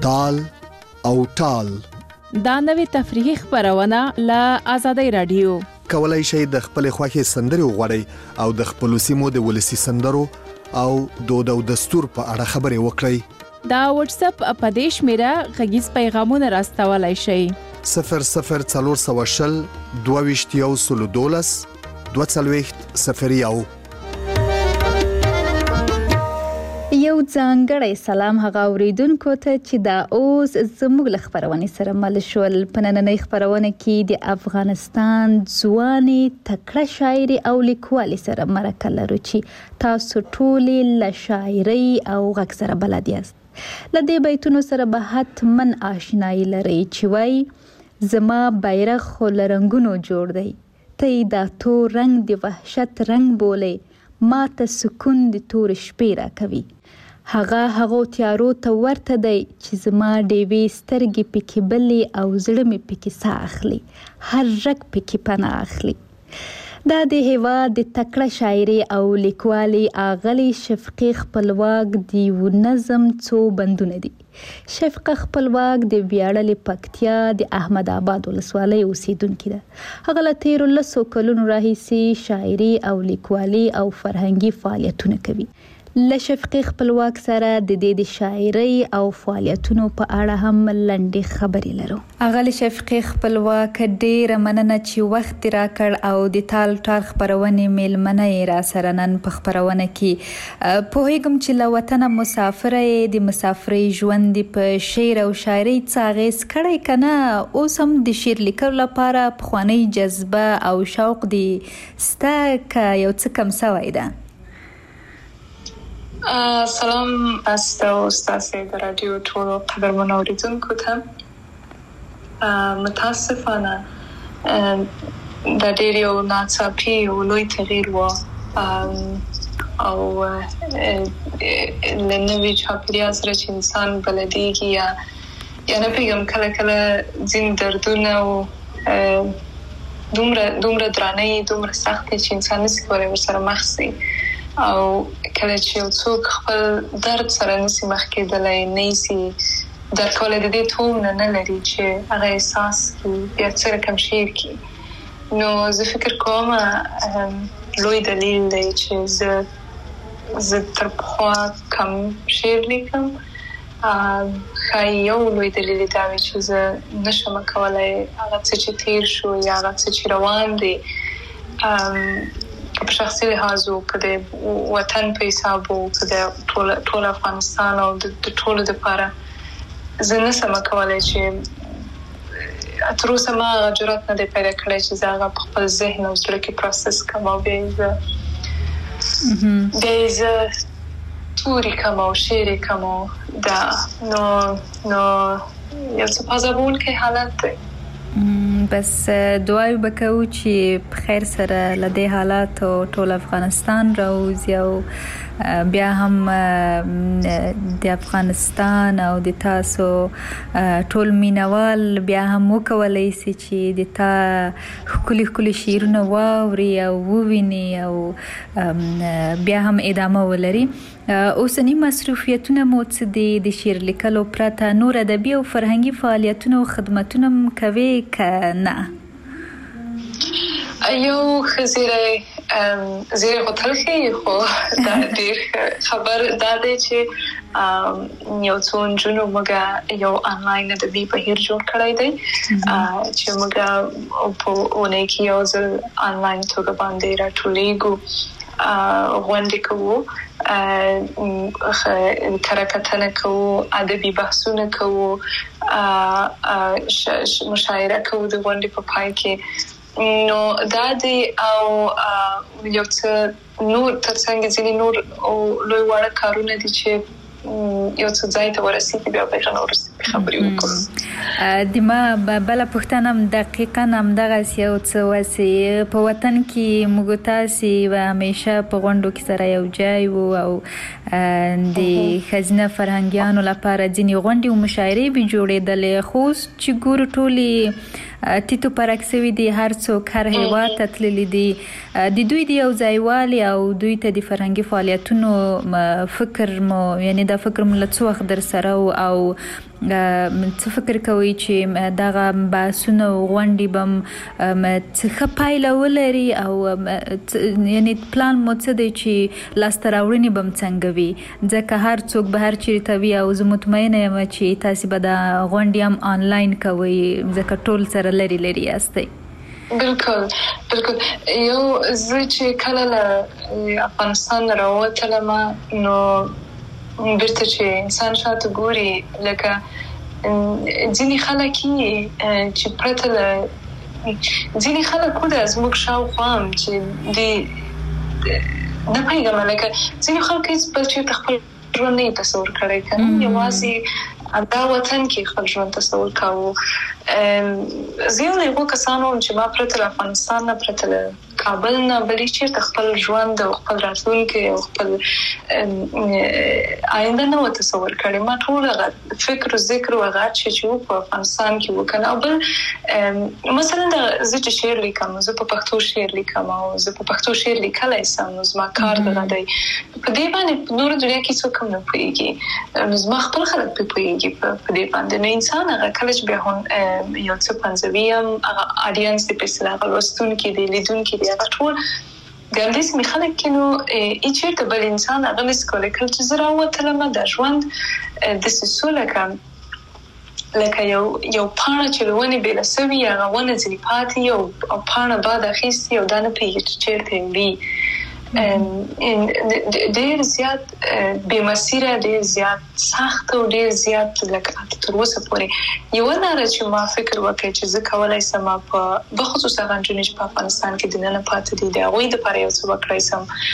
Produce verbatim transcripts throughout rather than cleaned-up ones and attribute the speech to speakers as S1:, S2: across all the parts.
S1: تال او ټال.
S2: دا نوې تفریحي خپرونه له آزادۍ رادیو.
S1: کولای شئ د خپل خوښې سندرې وغواړئ او د خپل سیمو د ولسی سندرو او دود او دستور په اړه خبرې وکړئ.
S2: دا واتس اپ په دې شمیره غږیز پیغامونه راستولای شئ.
S1: صفر صفر څلور سوه شل دوه ویشت یو سلو دولس دوه څلوېښت صفر یو.
S3: یو ځانګړی سلام هغه اوریدونکو ته چې دا اوس زموږ له خپرونې سره مل شول. په نننۍ خپرونه کې د افغانستان ځوانې تکړه شاعرې او لیکوالې سره مرکه لرو چې تاسو ټولې له شاعرۍ او غږ سره بلد یاست. له دې بیتونو سره به حتما آشنایي لرئ چې وایي: زما بیرغ خو له رنګونو جوړ دی، ته یې دا تور رنګ د وحشت رنګ بولې، ما ته سکون د تور شپې را کوي. هغه هغو تیارو ته ورته دی چې زما ډیوې سترګې پکې بلې او زړه مې پکې ساه اخلي، هر رګ پکې پناه اخلي. دا د هېواد د تکړه شاعرې او لیکوالې آغلې شفقې خپلواک د یو نظم څو بندونه دي. شفقه خپلواک د ویاړلې پکتیا د احمد آباد ولسوالۍ اوسیدونکې ده. هغه له تیرو لسو کلونو راهیسې شاعري او لیکوالي او فرهنګي فعالیتونه کوي. له شفقې خپلواک سره د دې د شاعرۍ او فعالیتونو په اړه هم لنډې خبرې لرو. اغلې شفقې خپلواک ډېره مننه چې وخت راکړ او د تال ټال خپرونې میلمنه یې را سره نن په خپرونه کې. پوهېږم چې له وطنه مسافره یې، د مسافرۍ ژوند په شعر او شاعرۍ څه اغېز کړی که نه؟ اوس هم د شعر لیکلو لپاره پخوانۍ جذبه او شوق دې سته که یو څه کم سوی ده؟
S4: سلام است او ستاسې د راډیو ټولو قدرمنو اورېدونکو ته. متاسفانه دا ډېر یو ناڅاپي او لوی تغییر و او له نوي چاپېریال سره چې انسان بلدېږي یا یا نه پوهېږم کله کله ځینې دردونه او دومره دومره درانه یي، دومره سخت چې انسان نسي کولی ورسره مخ شي. او کله چې یو څوک خپل درد سره نسي مخ کېدلی، نه سي درک کولی، د دې تومنه نه لري چې هغه احساس کړي، بیا څه رقم شعر کړي. نو زه فکر کوم لوی دلیل دی چې زه زه تر پخوا کم شعر لیکم. ښایي یو لوی دلیل یې دا وي چې زه نشم کولی هغه څه چې تېر شو یا هغه څه چې روان دی په شخصي لحاظ و، که د وطن په حساب و، که د ټول افغانستان او د ټولو دپاره زه نسم کولی چې تر اوسه ما هغه جرات نه دی پیدا کړی چې زه هغه په خپل ذهن او زړه کې پروسس کړم او بیا یې زه بیا یې زه توري کړم او شعر یې کړم. دا نو نو یو څه پازابونکی حالت دی.
S3: بس دعای بکو چې په خیر سره له دې حالاتو ټول افغانستان راوځي او بیا هم د افغانستان او د تاسو ټول مینوال بیا هم وکولی سي چې د تا ښکلي ښکلي شعرونه واوري او وویني او بیا هم ادامه ولري. اوسني مصروفیتونه مو څه دي؟ د شعر لیکلو پرته نور ادبي او فرهنګي فعالیتونه او خدمتونه هم کوې که نه؟
S4: یو ښه زیری زیری خو تلخي، خو دا ډېر خبر دا دی چې یو څو نجونو موږ یو آنلاین ادبي بهیر جوړ کړی دی چې موږ په اونۍ کې یو ځل آنلاین توګه باندې راټولېږو، غونډې کوو، کره کتنه کوو، ادبي بحثونه کوو، مشاعره کوو د غونډې په پای کې. نو دا دی او یو څه نور ترڅنګ ځینې نور لوی واړه کارونه دي چې یو څه ځای ته ورسېږي، بیا به هغه وروسته خبرې وکړو.
S3: د ما بله پوښتنه هم دقیقا همدغسې یو څه وسې په وطن کې موږ تاسې و همیشه په غونډو کې سره یو ځای وو او د ښځینه فرهنګیانو لپاره ځینې غونډې او مشاعرې به جوړېدلې، خو اوس چې ګورو ټولې تیتو پرکسوي دي، هر څوک هر هیواد ته تللی دي. د دوی د یو ځایوالي او دوی ته د فرهنګي فعالیتونو فکر مو یعنی دا فکر مو له څه وخت در سره او څه فکر کوي چې دغه بحثونه او غونډې به څه ښه پایله ولري او یعنی پلان مو څه دی چې لاسته راوړنې به هم څنګه وي؟ ځکه هر څوک به هر چیرې ته وي او زه مطمئنه یم چې تاسې به دا غونډې هم آنلاین کوئ ځکه ټول سره لرې لرې یاستئ.
S4: بالکل بالکل. یو زه چې کله له افغانستان راووتلم نو بیرته چې انسان شاته ګوري لکه ځینې خلک چې پرته له ځینې خلک وو د زموږ شاوخوا هم چې د نه پوهېږم لکه ځینې خلک هېڅ بل چېرته خپل ژوند نه یې تصور کړی که نه یوازې دا وطن کې خپل ژوند تصور کاوه. زه یو له هغو کسانو وم چې ما پرته له افغانستان نه پرته له کابل نه بلې چېرته خپل ژوند او خپل راتلونکی او خپل آینده نه و تصور کړی. ما ټول هغه فکر و ذکر و هغه چې چې و په افغانستان کې و که نه. او بل مثلا زه چې شعر لیکم زه په پښتو شعر لیکم او زه په پښتو شعر لیکلی سم نو زما کار دغه دی. په دې باندې په نورو دنیا کې څوک هم نه پوهېږي نو زما خپل خلک پرې پوهېږي په دې باندې. نو انسان هغه کله چې بیا یو څه پنځوي هم هغه آډینس دی په اصطلاح هغه لوستونکي دی لیدونکي دی هغه ټول د همدې سیمې خلک کې نو هېڅ چېرته بل انسان هغه نشي کولی. کله چې زه راووتلم دا ژوند داسې سو لکه لکه یو یو پاڼه چې له ونې بېله سوي هغه ونه ځینې پاتې او پاڼه باد اخیستي او دا نه پوهېږي چې چېرته وړي. ډېر زیات بې مسیره ډېر زیات سخت او ډېر زیات لکه تر اوسه پورې یوه لاره چې ما فکر وکړی چې زه کولی سم په بخصوص هغه نجونې چې په افغانستان کې دننه پاتې دي د هغوی دپاره یو څه وکړی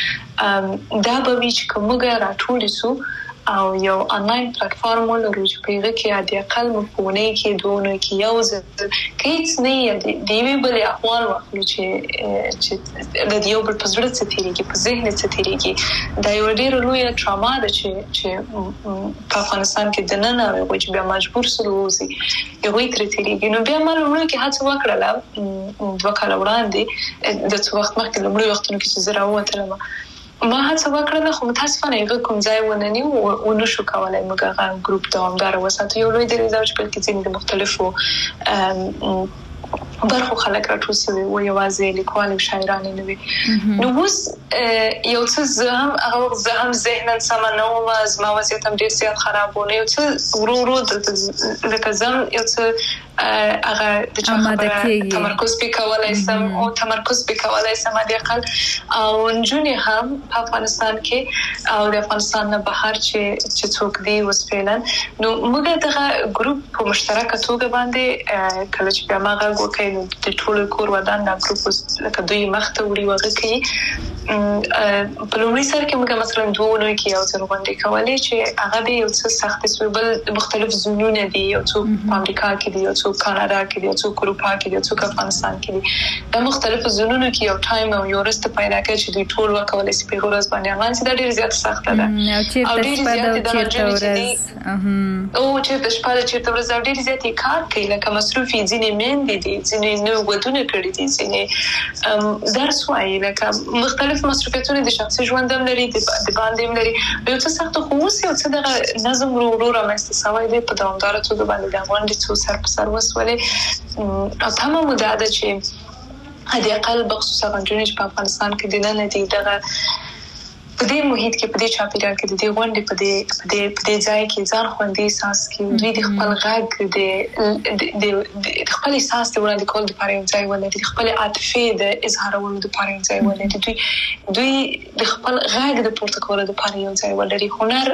S4: سم دا به وي چې که موږ راټولې سو او یو آنلاین پلیټفارم ولرو چې په هغه کې حد اقل موږ په اونۍ کې دوه اونۍ کې یو ځل که هېڅ نه یې د یوې بلې احوال واخلو چې چې د یو بل په زړه څه تېرېږي په ذهن څه تېرېږي. دا یوه ډېره لویه ټراما ده چې چې په افغانستان کې دننه هغوی چې بیا مجبور سول ووځي هغوی ترې تېرېږي. نو بیا ما لومړیو کې هڅه وکړله دوه کاله وړاندې د څه وخت مخکې لومړیو وختونو کې چې زه راووتلم ما هڅه وکړله خو متاسفانه هغه کوم ځای ونه نیو ونشو کولی موږ هغه ګروپ دوامداره وساتو. یو لوی دلیل دا و چې بلکې ځینې د مختلفو برخو خلک راټول سوي وو یوازې لیکوال او شاعران نه وي. نو اوس یو څه زه هم هغه وخت زه هم ذهنا سمه نه وم زما وضعیت هم ډېر زیات خراب و. نو یو څه ورو ورو دلته لکه زه هم یو څه هغه د چا خبره تمرکز پې کولی سم او تمرکز پې کولی سم حد اقل او نجونې هم په افغانستان کې او د افغانستان نه بهر چې چې څوک دي اوس فعلا نو موږ دغه ګروپ په مشترکه توګه باندې کله چې بیا ما غږ وکړی نو د ټولو کور ودان دا ګروپ لکه دوی مخ ته وړي وغه کوي. په لومړي سر کې موږ مثلا دوه اونۍ کې یو ځل غونډې کولې چې هغه به یو څه سختې سوې بل مختلف زونونه دي یو څوک په امریکا کې دي یو څوک کاناډا کې دي یو څوک اروپا کې دي یو څوک افغانستان کې دي. دا مختلف زونونو کې یو ټایم او یو ورځ ته پیدا کوي چې دوی ټول وکولای شي په ورځ باندې هغه چې دا ډېر زیات سخته ده او ډېر زیات د ورځ او چې د شپه د چیرته ورځ ډېر زیات کار کوي لکه مصروفي ځینې میندې دي ځینې نو ودونه کړي دي ځینې درس وایي لکه مختلف مصروفیتونه د شخصي ژوند هم لري د باندې هم لري. یو څه سخت خو اوس یو څه دغه نظم ورو ورو رامنځته سوی دی په دوامداره توګه باندې د غونډې څو سر په سر وسولې او تمه مو دا ده چې حد اقل بخصوص هغه نجونې چې په افغانستان کې دننه دي دغه په دې محیط کې په دې چاپیریال کې د دې غونډې په دې په دې په دې ځای کې ځان خوندي احساس کړي دوی د خپل غږ د د خپل احساس د وړاندې کولو لپاره یو ځای ولري د خپل عاطفې د اظهارولو لپاره یو ځای ولري دوی دوی د خپل غږ د پورته کولو لپاره یو ځای ولري. هنر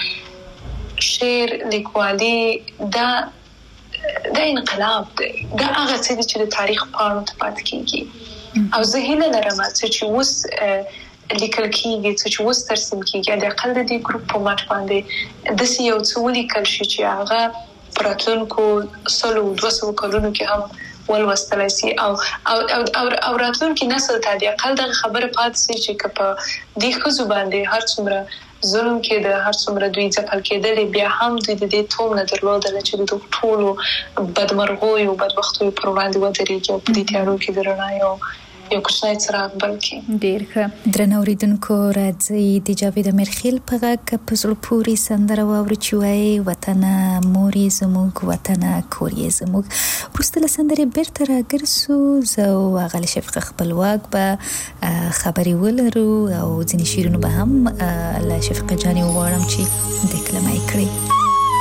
S4: شعر لیکوالي دا دا انقلاب دی دا هغه څه دي چې د تاریخ پاڼو ته پاتې کېږي او زه هیله لرم چې اوس لیکل کېږي چې اوس ترسیم کېږي د اقل د دې ګروپ په مټ باندې داسې یو څه ولیکل شي چې هغه په راتلونکو سلو دوه سوو کلونو کې هم ولوستلی سي او او او راتلونکي نسل ته د اقل دغه خبره پاتې سي چې که په دې ښځو باندې هر څومره ظلم کې د هر څومره دوی ځپل کېدل بیا هم دوی د دې توم نه درلودل چې د ټولو بدمرغوي او بدبختوي پر وړاندې ودرېږي او په دې تیارو کې د رڼا یو یو کوچنی څراغ بل کې.
S3: ډېر ښه. درنه اوریدونکو راځئ د جاوید امیرخیل په غږ په زړه پورې سندره واورو چې وایي وطنه مور یې زموږ وطنه کور یې زموږ. وروسته له سندرې بیرته راګرځو. زه او هغه له شفقه خپلواک به خبرې ولرو او ځینې شعرونه به هم له شفقه جانې وغواړم چې دکلمه یې کړي.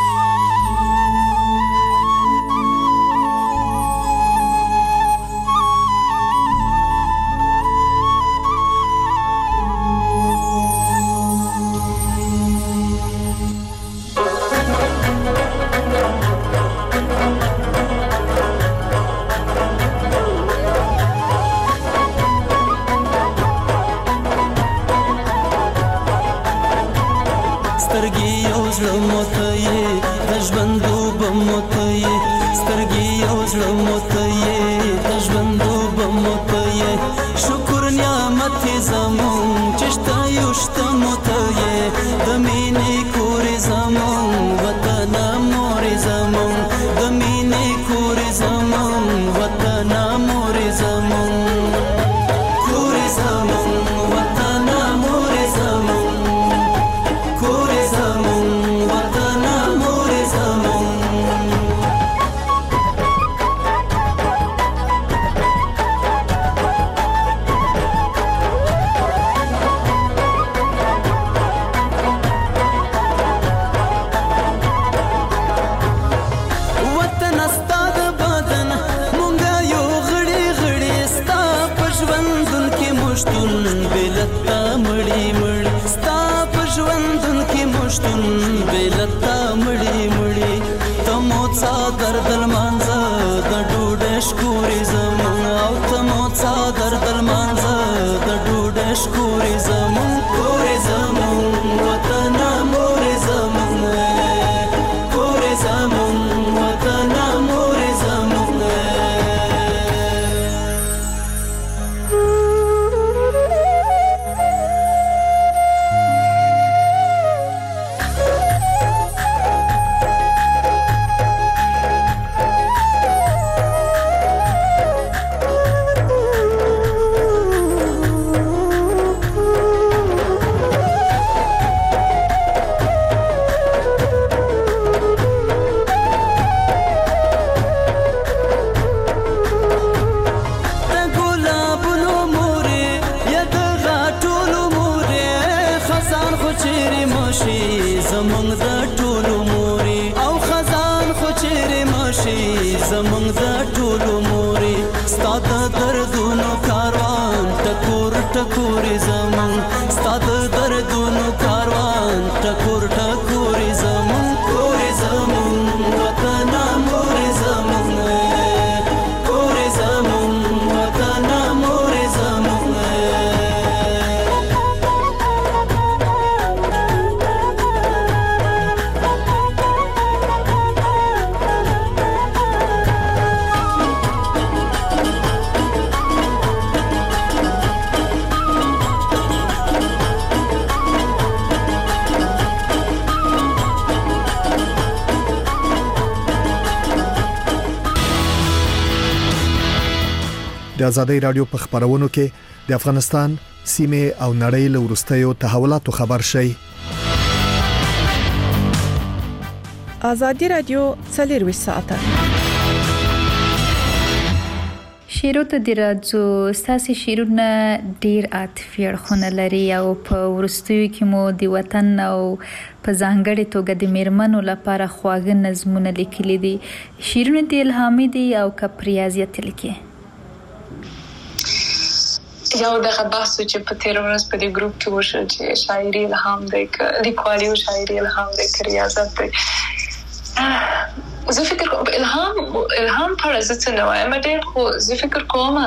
S1: د آزادۍ رادیو په خبرونو کې د افغانستان سیمه او نړۍ له وروستیو تحولاتو خبر شي.
S2: آزادۍ رادیو څلور ساعته
S3: شیرو ته د راځو. ساسي شیرونه ډیر عاطفي اړخونه لري او په ورستیو کې مو د وطن او په ځانګړي توګه د میرمنو لپاره خواږه نظمونه لیکلي دي. شیرونه د الهامي دي او کپریازیت لیکي.
S4: یو دغه بحث چې په تیر ورځ په دې ګروپ کې وشو چې شاعري الهام دی ک لیکوالي او شاعري الهام دی ک ریاضت دی. زه فکر کوم الهام الهام پر څه څه نه وایم ډېر خو زه فکر کوم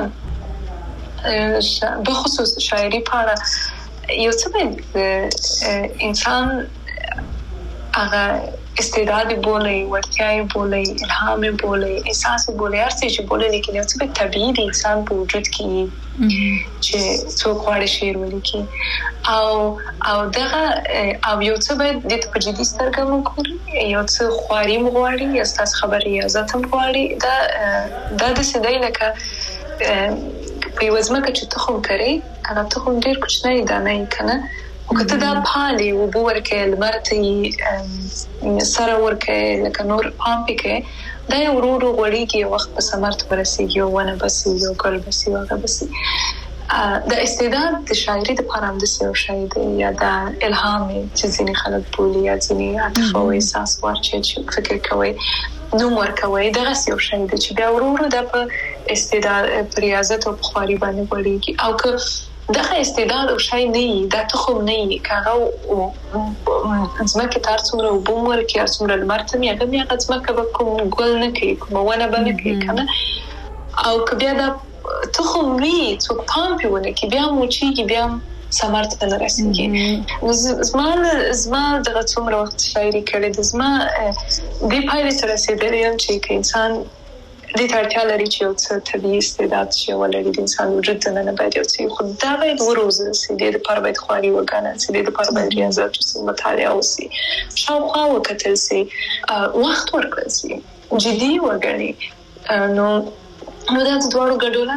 S4: به خصوص شاعري پر یو څه انسان هغه استعداد بولي ورتیاي بولي الهام بولي احساس بولي هر څه چې بولي لیکن یو څه په طبيعي د انسان په وجود کې چې څوک غواړي شعر ولیکي او او دغه او یو څه باید د په جدي سترګه وګوري یو څه خواري مغواړي یا ستاسو خبري یا ذاتم غواړي دا دا د سیدای لکه په وزمکه چې تخم کري هغه تخم ډیر کوچنی دانه کنه او کته دا پالي او بورکه لمرتي سره ورکه لکه نور پامپي کې دا یو ورو غوړیږي وخت په سمرت ورسیږي او ونه بسي یو ګل بسي او هغه بسي د استعداد د شاعري د پاره د سیو شاعر یا د الهام چې ځینې خلک بولي یا ځینې عاطفه او احساس ورچې چې فکر کوي نو ورکوي دغه سیو شاعر چې بیا ورو د په استعداد ریاضت او خواري باندې وړيږي او که دغه استعداد او شای نه دا تخم نه کاغه او ځمکه تر څومره وبمر کې څومره لمرته مې هغه مې هغه ځمکه به کوم ګل نه کوي کوم ونه باندې کوي کنه او که بیا دا تخم وی څوک پامپي ونه کې بیا موچي کې بیا سمارت ته رسیږي زما زما دغه څومره وخت شاعري کړې د زما دی پایله تر رسیدلې چې انسان د ترتیب لري چې یو څه طبيعي استعداد شي ولري د انسان وجود ته نه باید یو څه خو دا باید وروزه سي د لپاره باید خواري وګڼل سي د لپاره باید ریاضت او مطالعه وسي شاوخوا وکتل سي وخت ورکړل سي جدي وګڼي نو نو دا د دوړو ګډوله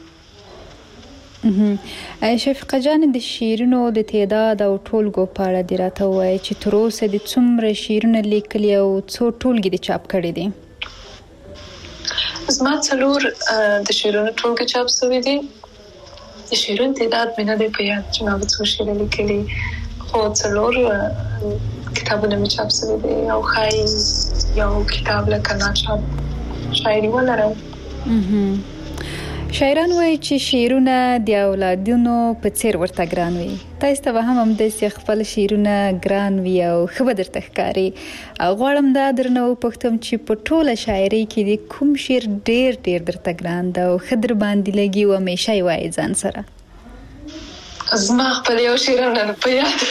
S3: شفیقه جان د شیرونو د تعداد او ټولګو په اړه دی راته وایي چې تر اوسه د څومره شیرونه لیکلي او څو ټولګي د چاپ کړي دي
S4: زما څلور د شیرونو ټولګي چاپ شوي دي د شیرونو تعداد مې نه دی په یاد چې ما به څو شعر لیکلي خو څلور کتابونه مې چاپ شوي دي او ښایي یو کتاب لکه ناچاپ شاعري ولرم
S3: شاعران وایي چې شعرونه د اولادونو په څیر ورته ګران وي تاسو ته هم همداسې خپل شعرونه ګران وي او ښه به درته ښکاري غواړم دا درنه وپوښتم چې په ټوله شاعري کې د کوم شعر ډېر ډېر درته ګران ده او ښه در باندې لګي او همیشه یې وایي ځان سره
S4: زما خپل یو شعر هم نه په یاد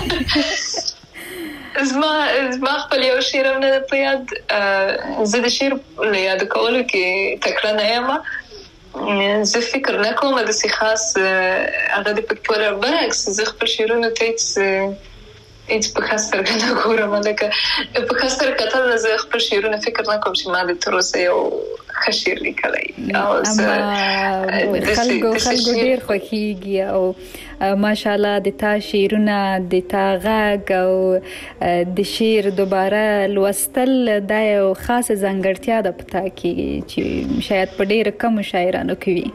S4: زما زما خپل یو شعر هم نه په یاد زه د شعر له یاد کولو کې تکړه نه یم زه فکر نه کوم د سي خاص هغه د پکتور برعکس زه خپل شعرونه ته هیڅ هیڅ په خاطر نه ګورم لکه په خاطر کتل زه خپل شعرونه فکر نه کوم چې ما د تر اوسه یو ښه شعر لیکلی او زه
S3: خلکو خلکو ډېر خوښیږي او ماشاءالله د تا شعرونه د تا غږ او د شعر دوباره لوستل دا یو خاصه ځانګړتیا ده په تا کې چې شاید په ډېر کم شاعرانو کې وي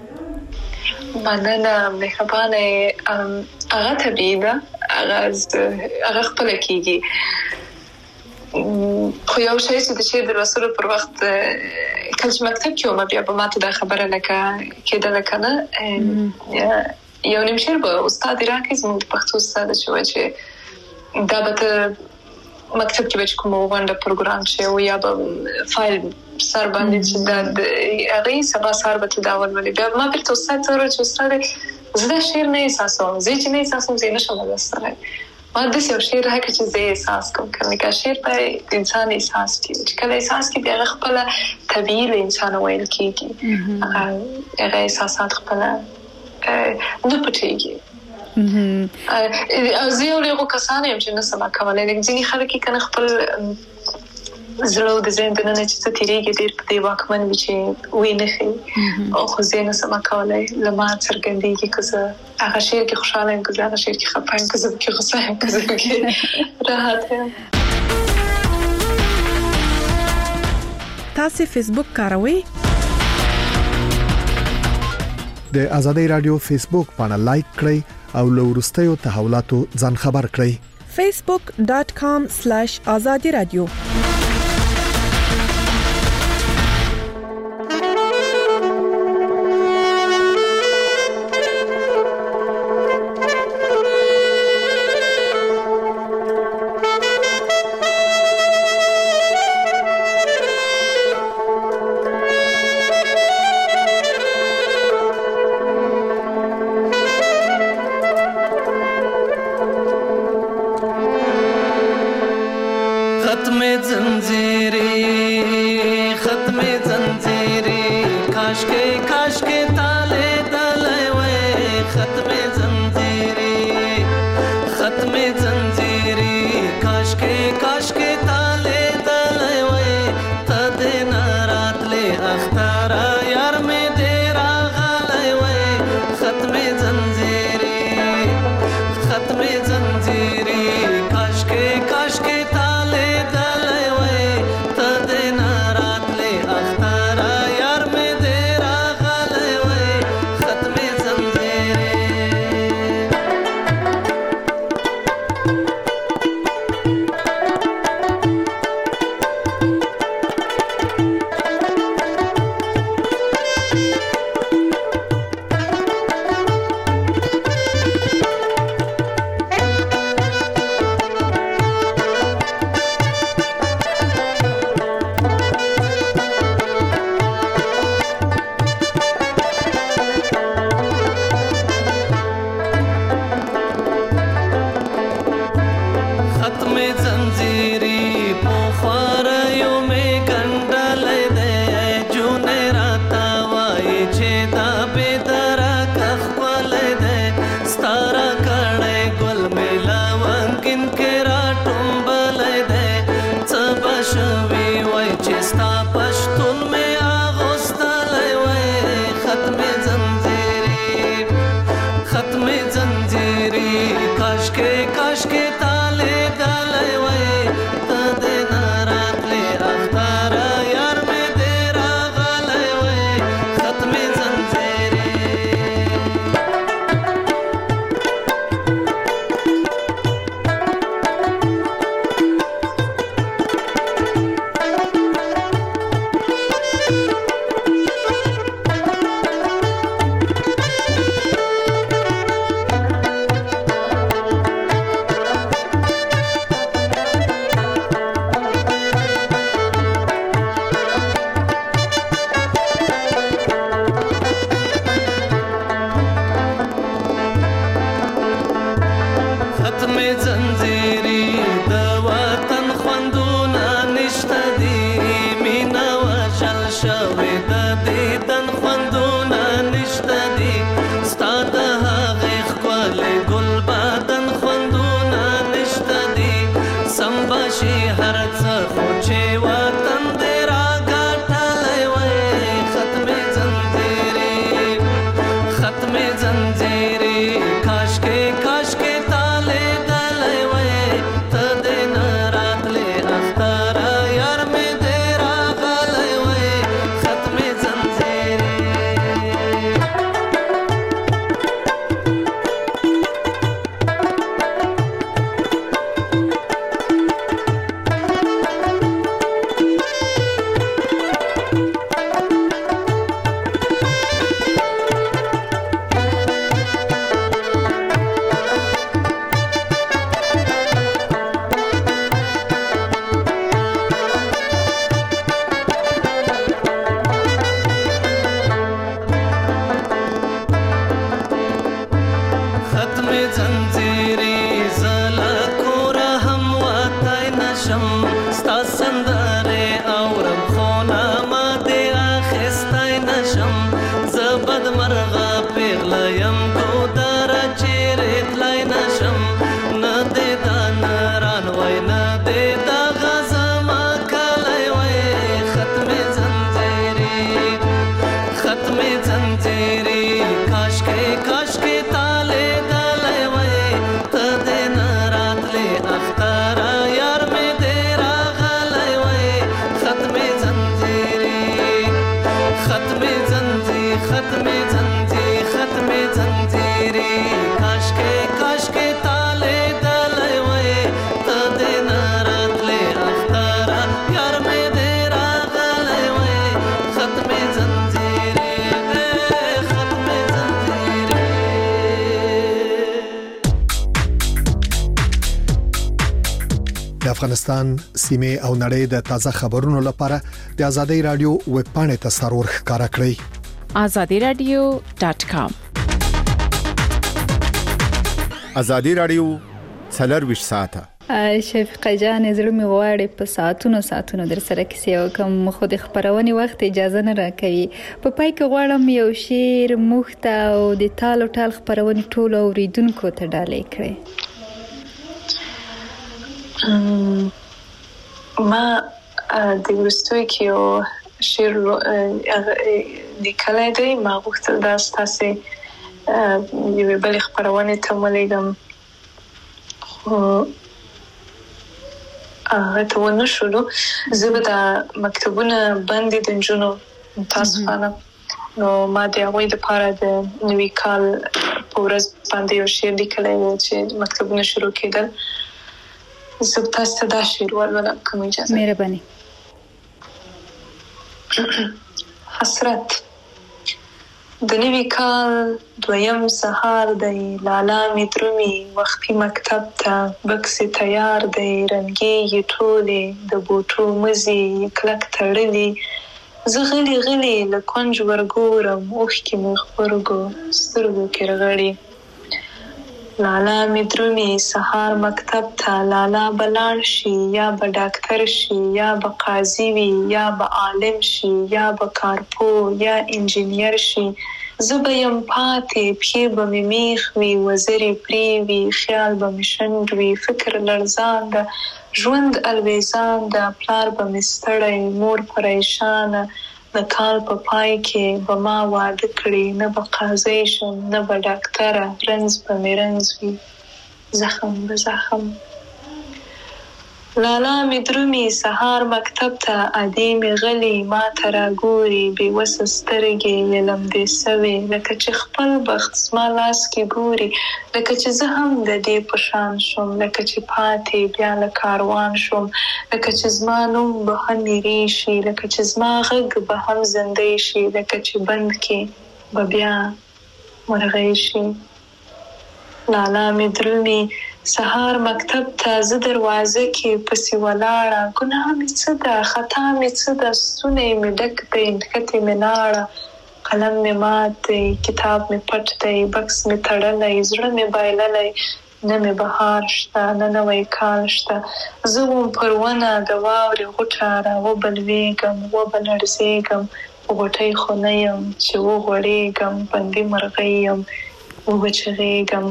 S4: مننه مهربانه هغه طبیعي ده هغه خپله کېږي خو یو شی چې د شعر د لوستلو پر وخت کله چې مکتب کې وم بیا به ماته دا خبره لکه کېدله که نه یو نیم شعر به استاد راکړي زموږ د پښتو استاد چې وایي چې دا به ته مکتب کې به چې کوم غونډه پروګرام شي او یا به فایل سر باندې چې دا هغې سبا سهار به ته دا ولولې بیا ما بیرته استاد ته وویل چې استاد زه دا شعر نه احساسوم زه چې نه احساسوم زه یې نشم لوستلی ما داسې یو شعر راکړه چې زه یې احساس کوم که شعر باید د انسان احساس کړي چې کله احساس کړي بیا هغه خپله طبیعي له انسانه ویل کېږي هغه احساسات خپله نه پټېږي او زه یو له هغو کسانو یم چې نه سم کولی لکه ځینې خلک یې که نه خپل زړه او د ذهن دننه چې څه تېرېږي ډېر په دې واکمن وي چې ویې نه ښیي خو زه یې نه سم کولی له ما څرګندېږي که زه هغه شعر کې خوشحاله یم که زه هغه شعر کې خفه یم که زه پکې غوسه یم که زه پکې راحت یم
S5: تاسې فیسبوک کاروئ
S1: د آزادۍ رادیو فیسبوک باندې لایک کړئ او له وروستیو تحولاتو ځان خبر کړئ
S5: facebook dot com slash azadi radio
S6: ختم زنجیری ختم زنجیری کاش کے کاش کے تالے دلے وے ختم زنجیری ختم زنجیری کاش کے کاش کے تالے دلے وے تدے نارات لے اختارا یار میں دیرا غلے وے ختم زنجیری ختم زنجیری کاش کے کاش کے
S1: د افغانستان سیمه او نړۍ د تازه خبرونو لپاره د آزادۍ رادیو ویب پاڼې ته سرور ښکارا کړئ
S2: azadi radio dot com
S7: آزادۍ رادیو څلور ویشت ساعته
S3: شفیقه جان زړه مې غواړي په ساعتونو ساعتونو در سره کیسې وکړم، خو د خپرونې وخت اجازه نه راکوي. په پای کې غواړم یو شعر موږ ته او د تال او ټال خپرونې ټولو اوریدونکو ته ډالۍ کړئ.
S4: ما د وروستیو کې یو شعر لیکلی دی. ما غوښتل دا ستاسې یوې بلې خپرونې ته ولیږم، خو هغه ته ونه شولو. زه به دا مکتبونه بند دي د نجونو متاسفانه، نو ما د هغوی دپاره د نوي کال په ورځ باندې یو شعر لیکلی و چې مکتبونه شروع کېدل. زه به تاسو ته دا شعر ولولم که مو اجازه.
S3: مهرباني.
S4: حسرت. د نوي کال دویم سهار دی، لالا مې درومي وختي مکتب ته، بکس تیار دی، رنګې یې ټولې د بوټو مزي کلک تړلي. زه غلي غلي له کونج ورګورم، اوښکې مې غبرګو سترګو کې رغړي. لالا مې درومي سهار مکتب ته، لالا به لاړ شي یا به ډاکټر شي یا به قاضي وي یا به عالم شي یا به کارپو یا انجینیر شي. زه به یم پاتې، پښې به مې میخ وي، وزرې پرې وي، خیال به مې شنډ وي، فکر لړزان ده، ژوند الویزان ده، پلار به مې ستړی، مور پریشانه. د کال په پای کې به ما واده کړي، نه به قاضي شم نه به ډاکټره، رنځ به مې رنځ وي، زخم به زخم. لالا مې درومي سهار مکتب ته، ادې مې غلي ما ته راګوري، بې وسه سترګې یې لمدې سوې، لکه چې خپل بخت زما لاس کې ګوري، لکه چې زه هم د دې په شان شم، لکه چې پاتې بیا له کاروان شم، لکه چې زما نوم به هم هېرې شي، لکه چې زما غږ به هم زندۍ شي، لکه چې بند کې به بیا مرغۍ شي. لالا مې درومي سهار مکتب ته، زه دروازه کې پسې ولاړه، ګناه مې څه ده خطا مې څه ده، ستونی مې ډک دی نښتې مې لاړه، قلم مې مات دی کتاب مې پټ دی، بکس مې تړلی زړه مې بایللی، نه مې بهار شته نه نوی کال شته. زه وم پر ونه د واورې غوټه، را وبلوېږم وبه لړزېږم، په غوټۍ خو نه یم چې وغوړېږم، بندي مرغۍ یم وبه چغېږم.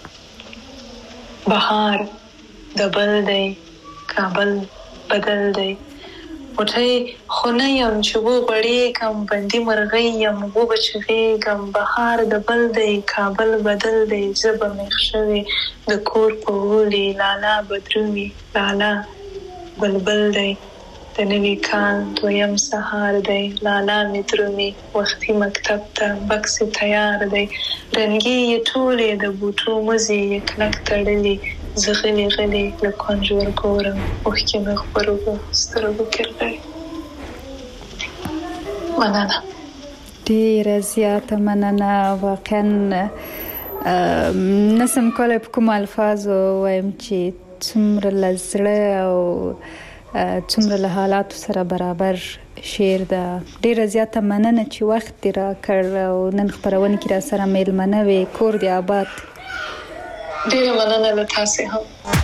S4: بهار د بل دی کابل بدل دی، غوټۍ خو نه یم چې وغوړېږم، بندي مرغۍ یم وبه چغېږم. بهار د بل دی کابل بدل دی، زه به میخ شوې د کور په غولي، لالا به درومي لالا بلبل دی. د نوي کال دویم سهار دی، لالا مې درومي وختي مکتب ته، بکس تیار دی، رنګې یې ټولې د بوټو مزي یې کلک تړلي. زه غلي غلي له کونج ورګورم، اوښکې مې غبرګو سترګو کې رغړي. مننه،
S3: ډېره زیاته مننه. واقعا نسم کولی په کوم الفاظو وایم چې څومره له زړه او څومره له حالاتو سره برابر شعر ده. ډېره زیاته مننه چې وخت دې راکړ او نن خپرونې کې را سره میلمنه وې. کور دې آباد.
S4: ډېره مننه له تاسې هم.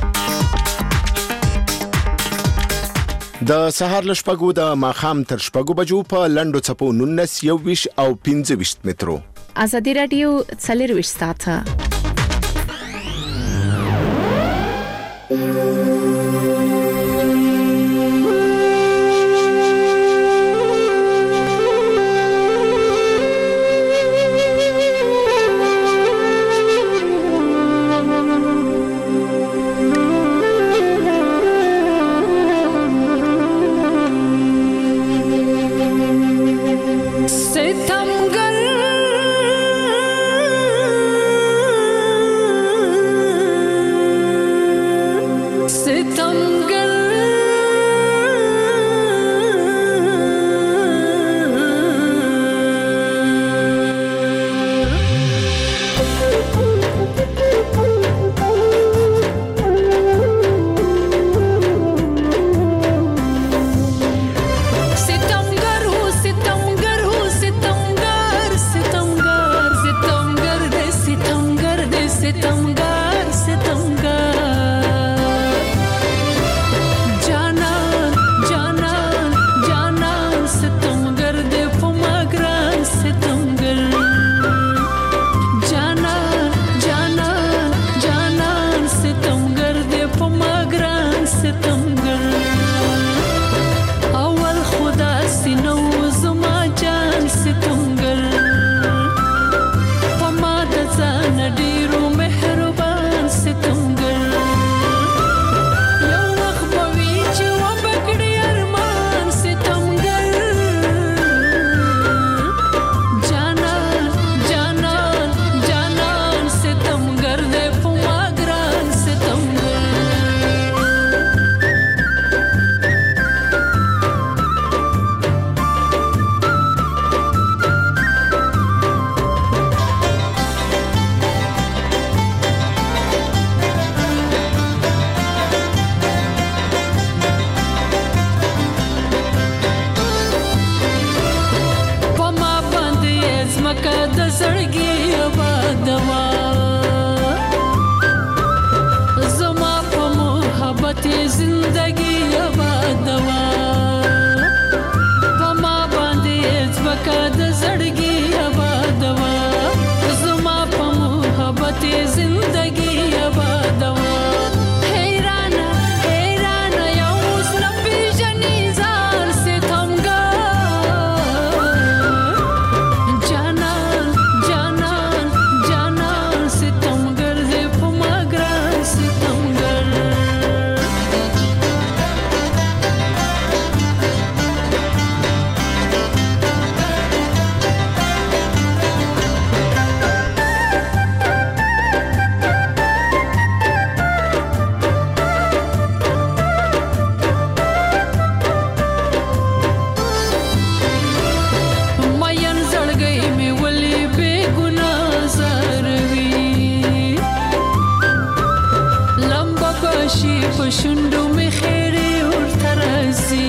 S7: د سهار له شپږو د ماښام تر شپږو بجو په لنډو څپو نولس یوویشت او پنځه ویشت مترو.
S2: ازادي راډیو څلرویشت ساعته
S8: ستمگر ستمګر اول خدا سينو زما جان ستمګر پما د ځان ډیرو مهربان ستمګر یو وخت به وي چې وبکړي ارمان ستمګر جانان جانان جانان ستمګر دې پما ګران ستمګر پما باندې ازمکه د زړګي آبادوا زما په محبت زندگی آبادوا پما باندې ازمکه د زړګي آبادوا زما په محبت زندگی آبادوا حیران حیران یو اوس نه پیژني ځان ستمګر جانان جانان جانان ستمګر دې په ما ګران ستمګر مین زړګی مې ولې بې ګناه زاروي لمبه بشي په شونډو مې خیرې ورته راځي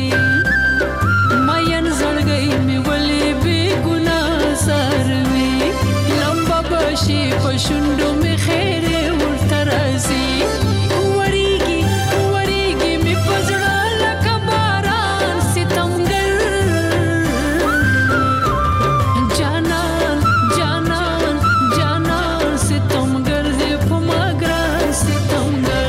S8: مین زړګی مې ولې بې ګناه زاروي لمبه بشي په شونډو مې خیرې ورته راځي وریږي وریږي مې په زړه لکه باران ستمګر جانان جانان جانان ستمګر دې په ما ګران ستمګر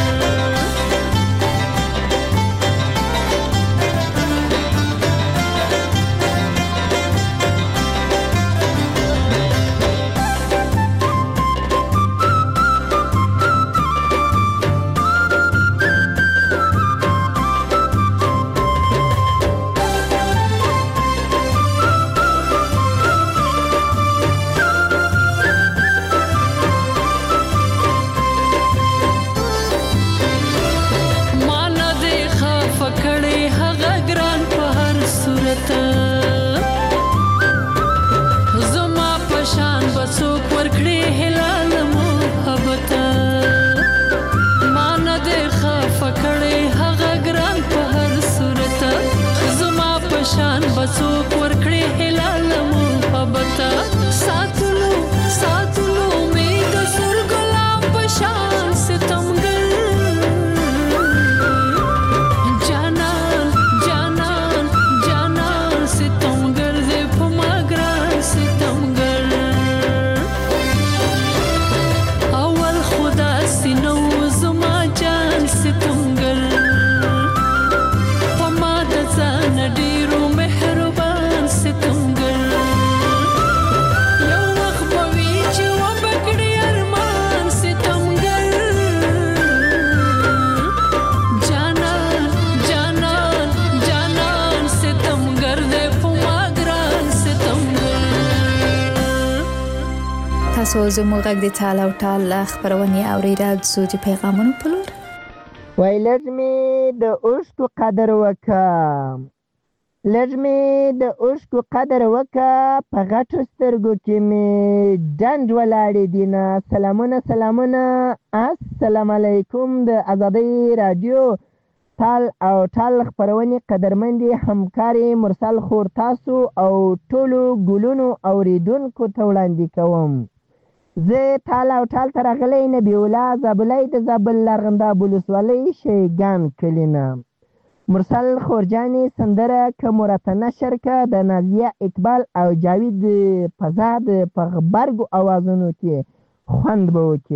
S8: مانا دې خفه کړې هغه ګران په هر صورت زما په شان به څوک ورکړي هلال محبت مانا دې خفه کړې هغه ګران په هر صورت زما په شان به څوک ورکړي هلال محبت ساتلو ساتلو مې د سر ګلاب په شان ستمګر جانان جانان جانان ستمګر دې په ما ګران ستمګر اول خدا سينو زما جان ستمګر پما د ځان ډیرو مهربان ستمګر یو وخت به وي چې وبکړي ارمان ستمګر جانان جانان جانان ستمګر دې په ما ګران ستمګر
S3: تاسو زموږ غږ د ټال او ټال خبرونه اوریدل د پیغامونو په لور
S9: وای لږ مې د اوښکو قدر وکړه لږ مې د اوښکو قدر وکړه په غټو سترګو کې مې ډنډ ولاړې دینه سلامونه سلامونه السلام علیکم د آزادۍ راډیو ټال او ټال خبرونې قدرمندې همکارې مرسل خور تاسو او ټولو ګلونو اوریدونکو ته وړاندې کوم زه ټال او ټال ته راغلی نبی الله زابلی د زابل لرغنداب ولسوالۍ شیګان کلي نه مرسل خورجانې سندره که مرته نشر که د نازیه اقبال او جاوید فضا د په غبرګو اوازونو کې خوند به وکړي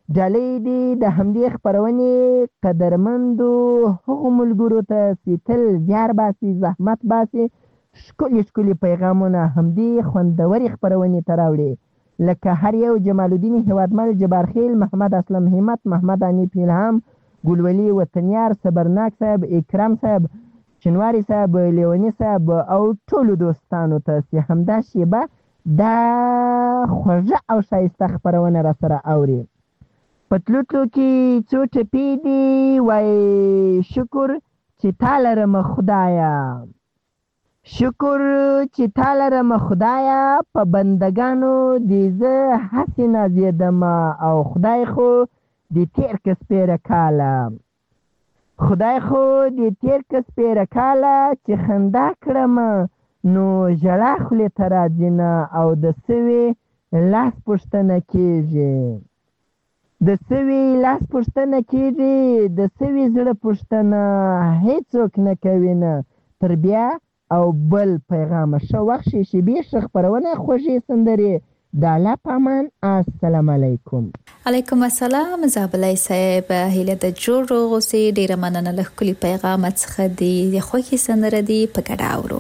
S9: ډالۍ دې د همدې خپرونې قدرمندو هغو ملګرو ته چې تل زیار باسي، زحمت باسي، ښکلي ښکلي پیغامونه همدې خوندورې خپرونې ته راوړي، لکه هر یو جمال الدین هیوادمل، جبار خیل، محمد اسلم همت، محمد انیف الهام، ګلولي وطنیار، صبرناک صاحب، اکرام صاحب، چنواری صاحب، لیونی صاحب او ټولو دوستانو ته چې همدا شیبه دا خوږه او ښایسته خپرونه را سره اوري. په تلو تلو کې څو ټپې دي، وایي شکر چې تا لرمه خدایه، شکر چې تا لرمه خدایه، په بندګانو دې زه هسې نازېدمه، او خدای خو دې تېر که سپېره کاله، خدای خو دې تېر که سپېره کاله، چې خندا کړمه نو ژړا خولې ته راځي نه، او د سوي لاس پوښتنه کېږي، د سوي لاس پوښتنه کېږي، د سوي زړه پوښتنه هېڅوک نه کوي نه. تر بیا او بل پیغامه ښه وخت شي، شیبې ښه خپرونه، خوږې سندرې، د الله په امان. السلام علیکم.
S3: علیکم السلام. زابلای صاحب هیله د جوړ روغ اوسې، ډیره مننه له ښکلي پیغام څخه دی، د خوښې سندره دی په ګډه اورو.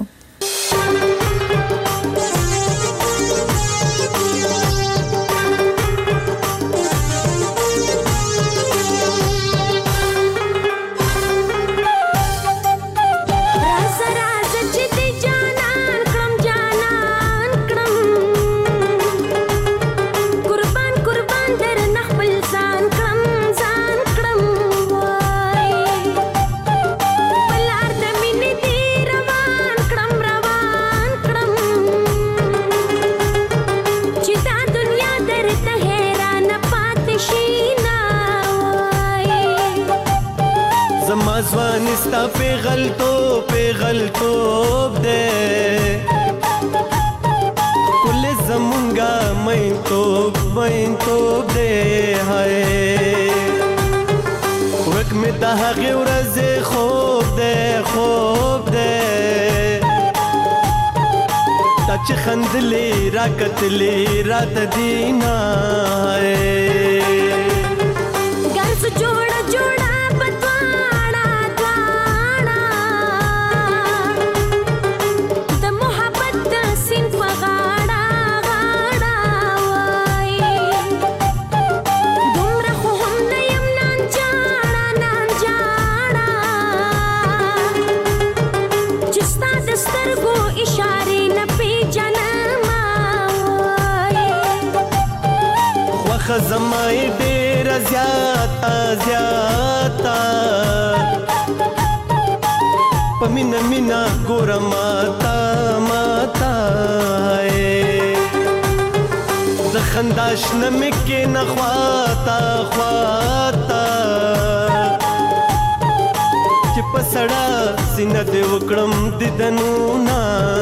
S6: ځوانستا پیغلتوب پیغلتوب دے کل زمونگا مین توب مین توب دے ہائے ورک میں دا حقی ورز خوب دے خوب دے تا چی خندلی راکتلی رات دینا ہائے
S10: گرس جوڑا جوڑا
S6: زمائی دیر زیادہ زیادہ پمینا مینا گورا ماتا ماتا زخنداش نمکی نخواتا خواتا چی پسڑا سینہ دے وکڑم دیدنونا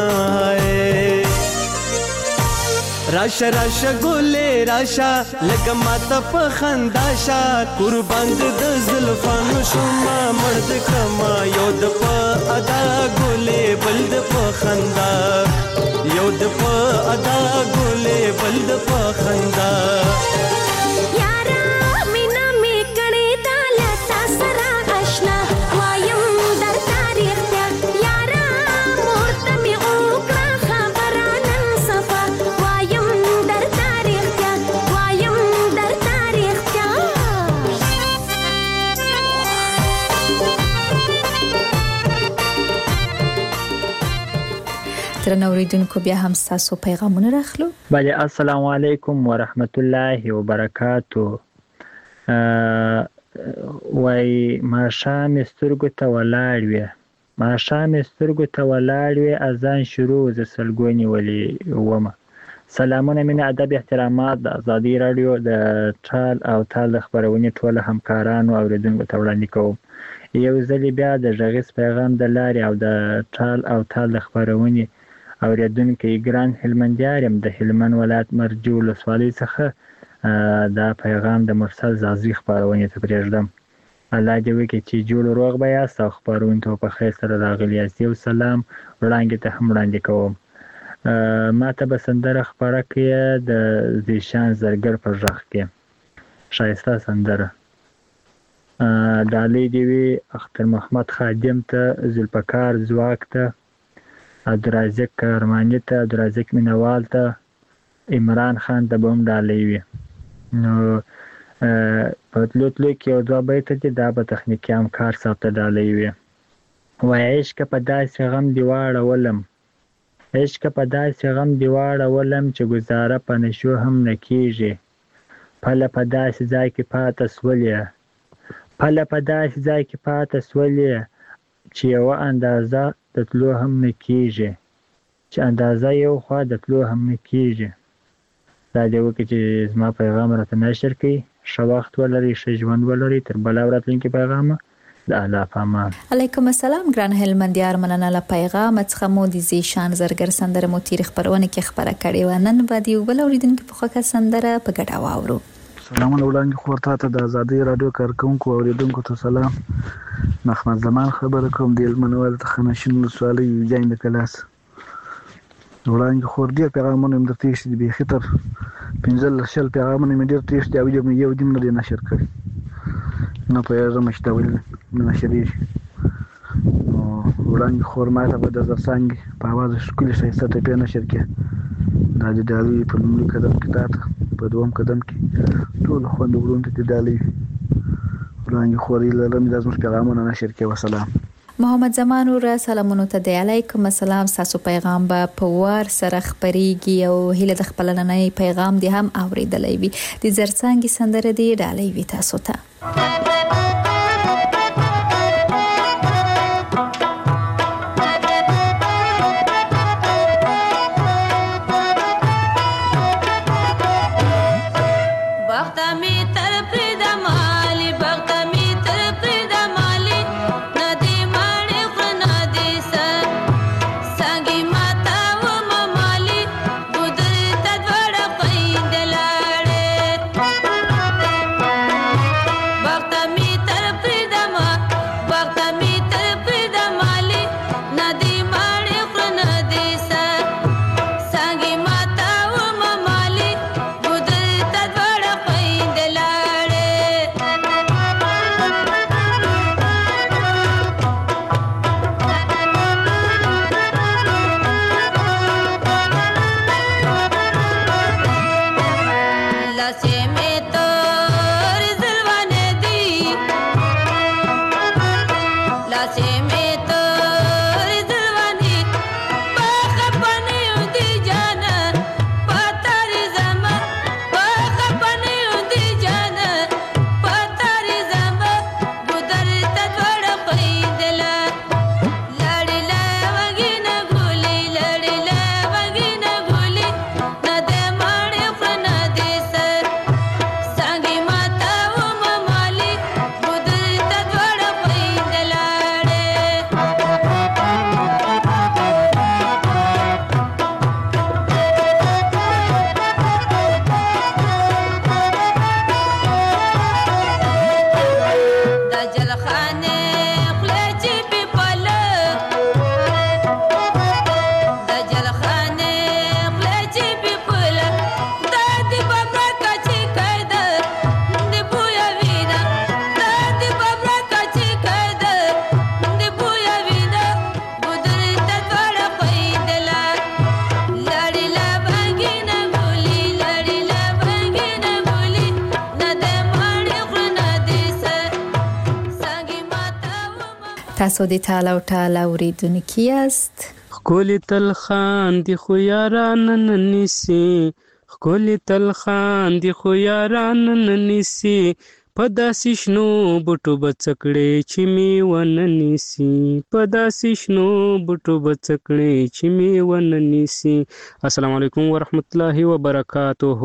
S6: راشا راشا گولے راشا لگا ماتا پا خنداشا قربان د زلفانو شما مرد کما یود پا ادا گولے بلد پا خندا یود پا ادا گولے بلد پا خندا
S10: یارا مینا می کڑی دالتا سرا اشنا وایم در تاریخ تیا یارا مورتا می اوکرا خبرانن صفا
S3: درنو اوریدونکو بیا هم تاسو پیغامونه راخلو.
S11: بله السلام علیکم ورحمت الله وبرکاتو. وای ماښام سترګو ته ولاړ وې ماښام سترګو ته ولاړ وې اذان شروع ز سلګونی ولي ومه. سلامونه مینه ادب احترامات د ازادي رادیو د ټال او تال خبرونه ټول همکارانو اوریدونکو ته وړاندې کوم. یو ځل بیا د ژغیس پیغام د لارې او د ټال او تال خبرونه اوریدونکو ګران هلمندیار يم د هلمند ولایت مرجو ولسوالۍ څخه دا پیغام د مرسل زازي خبرونه ته پرېږدم. الله دې وکړي چې جوړ روغ به یاست او خبرونه ته په خیر سره راغلي یاست. یو سلام وړاندې ته هم وړاندې کوم. ما ته به سندره خبره کې د زیشان زرګر پر ژغ کې شایسته سندره. ډالۍ دې وي اختر محمد خادم ته، ذوالفقار ځواک ته، عبدالرازق کرماني ته، عبدالرازق مینوال ته، عمران خان ته به هم ډالۍ وي. نو په تلو تلو کې یو دوه بیته دي، دا به تخنیکي همکار صاحب ته ډالۍ وي. وایي عشقه په داسې غم دې واړولم، عشقه په داسې غم دې واړولم چې ګزاره په نشو هم نه کېږي. پله په داسې ځای کې پاته سولې، پله په داسې ځای کې پاته سولې چې یوه اندازه د تلو هم نه کېږي، چې اندازه یو خوا د تلو هم نه کېږي. دا دې وکړي چې زما پیغام راته نشر کړي. ښه وخت ولرئ، ښه ژوند ولرئ. تر بله او راتلونکي پیغامه د الله په امان.
S3: علیکم السلام ګران هلمندیار، مننه له پیغام څخه مو د زیشان زرګر سندره مو تیر خبرونه کې خبره کړې و. نن به د یو بل اوریدونکي په خوښه سندره په ګډه واورو.
S12: سلامونه وړاندې خور ته د ازادۍ راډیو کارکونکو او اوریدونکو ته سلام. محمد زمان خبره کوم د هلمند ولایت خنشین ولسوالۍ یوجان د کلاس. وړاندې خور ډېر پیغامونه مې درته ایښي دي، بیخي تر پنځلس شل پیغامونه مې ډېر ایښي دي او یو یو دې نه دی نشر کړی. نه پوهېږم چې دا ولې نه نشرېږي. نو وړاندې خور ما ته به د زرڅانګې په اواز ښکلې ښایسته ټپې نشر کړې. دا د ډالۍ په لومړي قدم کې تا ته، په دوم قدم کې ټولو خویندو وروڼو ته دې ډالۍ وي. وړاندې خور هیله لرم دا زموږ پیغامونه نشر کړي. وسلام.
S3: محمد زمان ورا سلامونو ته دی. علیکم السلام. تاسو پیغام به په وار سره خبريږي او هیله د خپل نننۍ پیغام دی هم اوریدلای وي. د زرڅانګې سندره دی ډالۍ وي تاسو ته. تاسو د ټاله او ټاله اوریدونکي یاست.
S13: ښکلي تل خاندي خو یاران نه نیسي، ښکلي تل خاندي خو یاران نه نیسي، په داسې شنو بوټو به څه کړې چې مې ونه نیسي، په داسې شنو بوټو به څه کړې چې مې ونه نیسي. السلام علیکم ورحمت الله وبرکاته.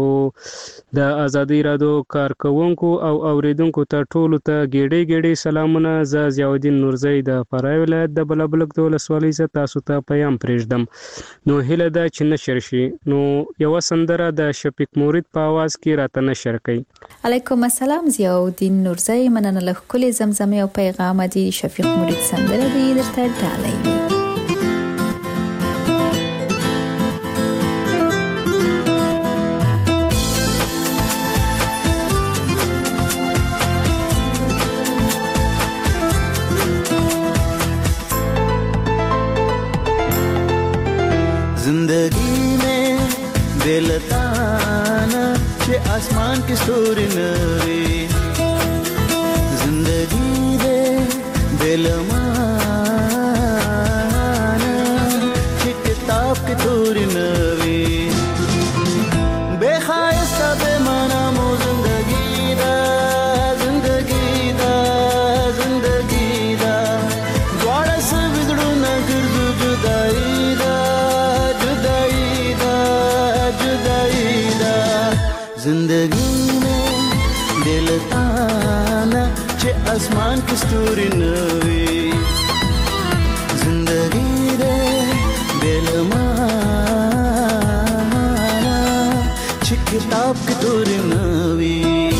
S13: د ازادۍ راډیو کارکونکو او اوریدونکو ته ټولو ته ګېډې ګېډې سلامونه. زه ضیاءالدین نورزی د فراه ولایت د بلابلک د ولسوالۍ څخه تاسو ته پیغام پرېږدم. نو هیله ده چې نشر شي. نو یوه سندره د شفیق مورید په اواز کې راته نشر کړئ.
S3: علیکم السلام. ضیاءالدین نورزی، مننه له ښکلې زمزمې او پیغام دی. شفیق مورید سندره دی درته ډالۍ وي.
S14: بلتانا چې اسمان کې ستوري نوي زندگی دې بلمانا چې کتاب کې توري نوي بے خایسته بے معنا مو زندگی دا زندگی دا زندگی دا دواړه سوي نه ګرځو جدائی دا جدائی دا جدائی دا زندگی میں دل تانا چې اسمان کې ستوري نوي زندگی دې دل مانا چې کتاب کې توري نوي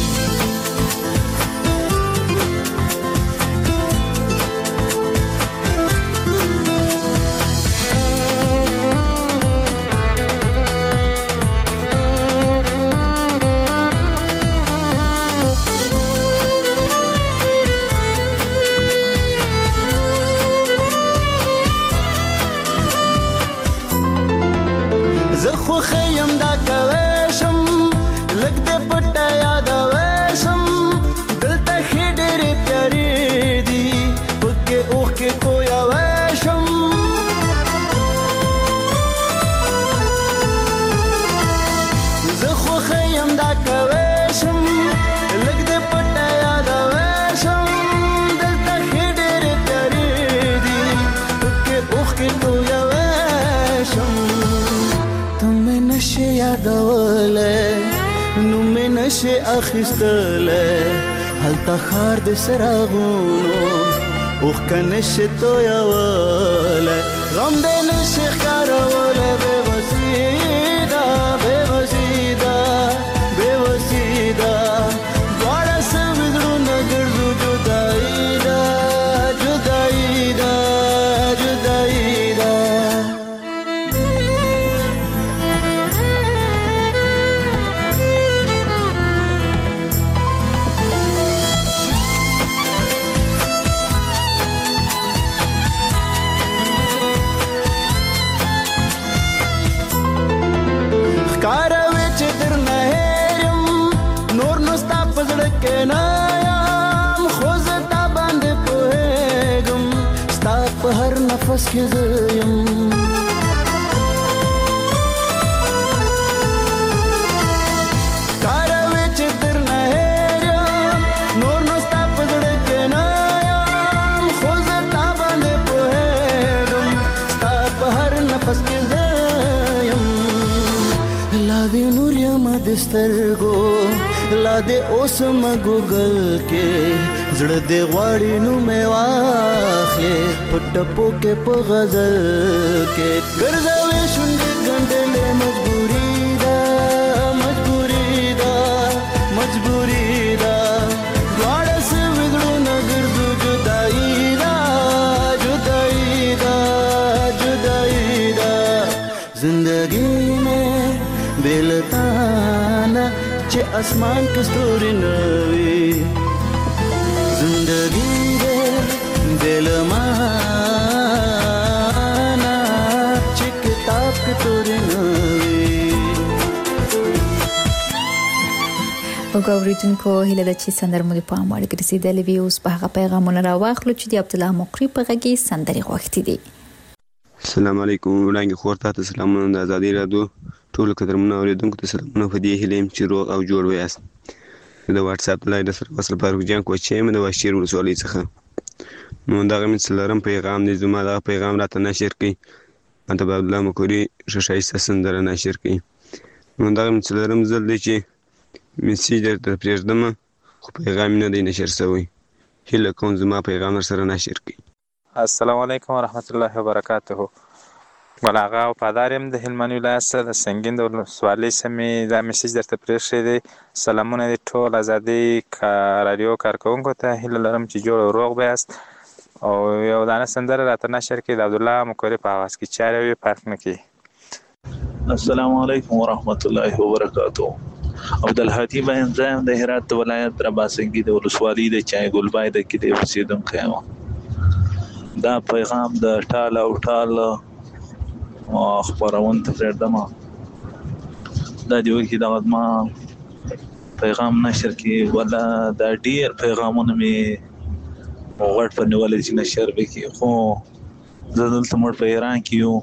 S14: خو خیم دا کوشم لګ دې پټه یاد وشم دلته خې ډېرې پیارې دي پکې اوښ کې کویا وشم زه خو خیم دا کوشم لګ دې پټه یاد وشم دلته خې ډېرې پیارې دي پکې اوښ کې کویا وشم تمه نشه یادوله نو مې نشه اخیستله هلته خار د سراغونو اوخ کنشه تویوله غم دې نشه ښکاروله بې وسیده بې وسیده بې وسیده دواړه سوي زړونه ګرځو جدائی ده جدائی ده جدائی ده کاروي چې درنه هېرم نور نو ستا په زړه کې نه یم خو زه تا باندې پوهېږم ستا په هر نفس کې زه یم کاروي چې درنه هېرم نور نو ستا په زړه کې نه یم خو زه تا باندې پوهېږم ستا په هر نفس کې زه یم لا دې نور یم د سترګو لا دې اوس م ګوګل کې زړه دې غواړي نو مې واخلې په ټپو کې په غزل کې ګرځوي شونډې ګنډلې مجبوري ده مجبوري ده مجبوري ده دواړه سوي زړونه ګرځو جدائی ده جدائی ده جدائی ده زندگی میں بلتانا چې اسمان کې ستوري نوي زندگی دې دل مانا چې کتاب کې توري نوي
S3: وګورېدونکو هیله ده چې سندره مو د پام وړ ګرځېدلې وي اوس په هغه پیغامونه راواخلو چې د عبدالله مقری په غږ کې سندرې غوښتې دي
S15: السلام علیکم وړاندې خور ته سلامونه د ازادي رادیو ټول قدرمنو اوریدونکو ته سلامونه په دې هیله چې روغ او جوړ ویاست د واتس اپ لایډ سره وصل پر جان کوچې مې د واشیر ولسوالۍ څخه نو دا غمن سلام پیغام دې زما دا پیغام راته نشر کړي انت عبدالله مقری شایسته سندره نشر کړي نو دا غمن سلام زل دې چې میسیج درته پرېږدم خو پیغام نه دی نشر شوی هیله کوم زما پیغام سره نشر کړي
S16: السلام علیکم ورحمت الله وبرکاته بلاغه او پادارم د هلمند ولایت څخه د سنگین د ولسوالۍ سمې دا میسیج درته پرېښی دی سلامونه دې ټول ازادي رادیو کارکوونکو ته هیله لرم چې جوړ او روغ بیاست او یو دانه سندره راته نشر کړي د عبدالله مقری په اواز کې چارې وي فرق نه کوي
S17: السلام علیکم ورحمت الله وبرکاته عبدالهادي بهن زایم د هرات ولایت رباسنګي د ولسوالۍ د چای ګلبای د کې د اوسیدونکو یم دا پیغام د ټال او ټال خبرون ته پرېږدم دا دی وایي چې دغه زما پیغام نشر کې ولا دا ډېر پیغامونه مې غوړ په نیولې چې نشر وکړي خو زه دلته موږ په ایران کې یو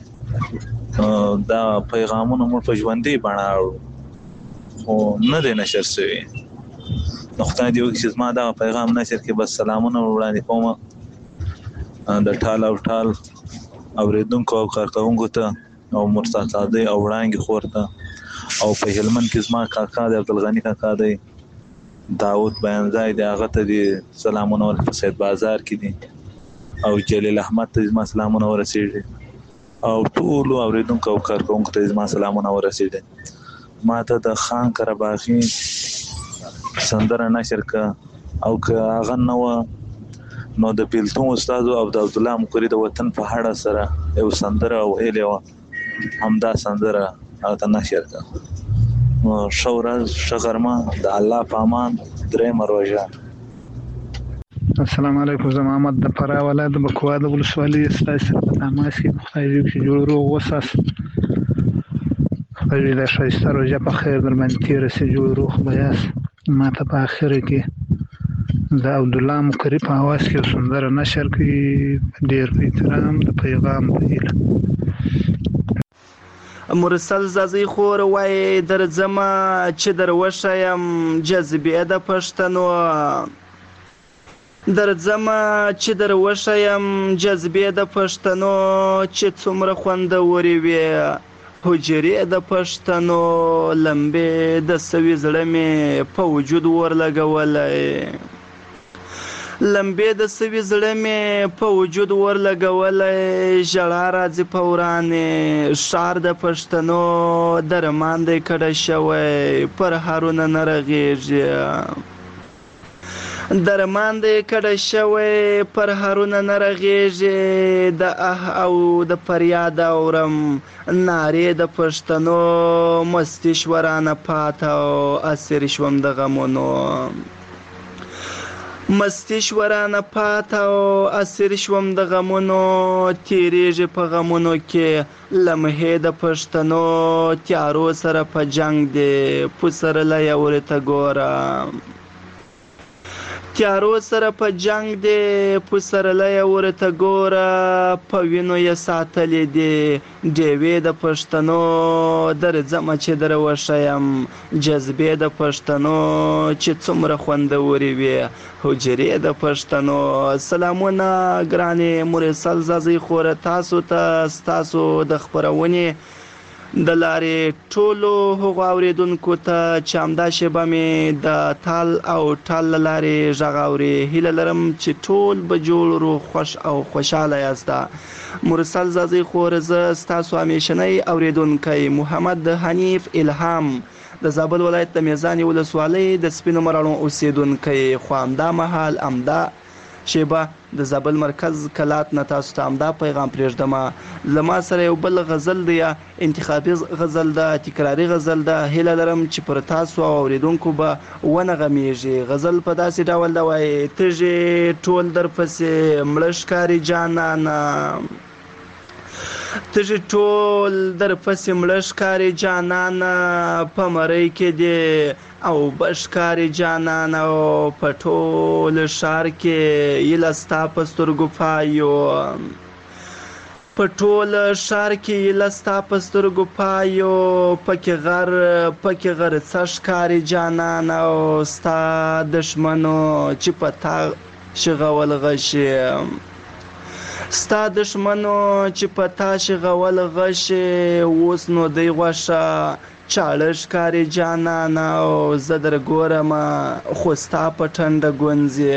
S17: دا پیغامونه موږ په ژوندۍ بڼه اورو خو نه دی نشر شوی نو خدای دې وکړي چې زما دا پیغام نشر کې بس سلامونه وړاندې کوم د ټال او ټال اوریدونکو او کارکونکو ته او مرتضی قادری او وړانګې خور ته او په هلمند کې زما کاکا دی عبدالغني کاکا دی داود بیانځای دی هغه ته دي سلامونه ورکړي په سید بازار کې دي او جلیل احمد ته زما سلامونه ورسېږي او ټولو اوریدونکو او کارکونکو ته زما سلامونه ورسېږي ما ته د خان قرباغي سندره نشر که او که هغه نه وه نو د بیلتون استاد عبد الله مقری د وطن په اړه سره یو سندره ویلې وه همدا سندره هغه ته نشر که ښه ورځ ښه غرمه د الله په امان درېیمه روژه.
S18: السلام علیکم. زه محمد د فراه ولایت د بکوا د ولسوالۍ ستاسو سره په تماس کې خدای دې وکړي جوړ روغ وساتي خدای دې د ښایسته روژه په خیر در باندې تېره شي جوړ روغ به یاست. ما ته په اخره کې د عبدالله مقری په اواز کې سندره نشر کړي ډېر په احترام د پیغام په هیله.
S19: مرسل زازی خور وای درځمه چې در وښیم جذبې د پښتنو درځمه چې در وښیم جذبې د پښتنو چې څومره خوندورې وي حجرې د پښتنو لمبې د سوي زړه مې په وجود ورلګولی لمبې د سوي زړه مې په وجود ورلګولی ژړا راځي په ورانې ښار د پښتنو درمان دی کډه شوی پر هارونه نه رغېږي درمان دی کډه شوی پر هارونه نه رغېږي د اه او د فریاد اورم نارې د پښتنو مستي شورانه پاته او اسیر شوم د غمونو مستی شورانه پاته او اسیر شوم د غمونو تیریږي په غمونو کې لمحې د پښتنو تیارو سره په جنگ دی پسرلی ورته ګوره تیارو سره په جنگ دی پسرلی ورته ګوره په وینو یې ساتلې دي ډیوې د پښتنو درځمه چې در وښیم جذبې د پښتنو چې څومره خوندورې وي حجرې د پښتنو. سلامونه ګرانې مرسل زازی خوره تاسو ته ستاسو د خپرونې د لارې ټولو هغو اوریدونکو ته چې همدا شیبه مې د تال او ټال له لارې غږ اوري هیله لرم چې ټول به جوړ روغ خوښ او خوشحاله یاست. مرسل زازی خور زه ستاسو همیشنی اوریدونکی محمد حنیف الهام د زابل ولایت د میزانې ولسوالۍ د سپینو مراڼو اوسیدونکی خو همدا مهال همدا شیبه د زابل مرکز کلات نه تاسو ته همدا پیغام پرېږدم. له ما سره یو بل غزل دی انتخابي غزل ده تکراري غزل ده هیله لرم چې پر تاسو او اوریدونکو به ونغمیږي. غزل په داسې ډول ده وایي تږې ټول درپسې مړه ښکاري جانانه تږې ټول درپسې مړه ښکاري جانانه په مرۍ کې دی او بشکاري جانان او په ټول ښار کې ایله ستا په سترګو پایو په ټول ښار کې ایله ستا په سترګو پایو پکې غر پکې غر څه ښکاري جانان او ستا دښمنو چې په تا شغول غشي ستا دښمنو چې په تا شغول غشي اوس نو دی غوښه چاړه ښکاري جانانه او زه در ګورم خو ستا په ټنډه ګونځې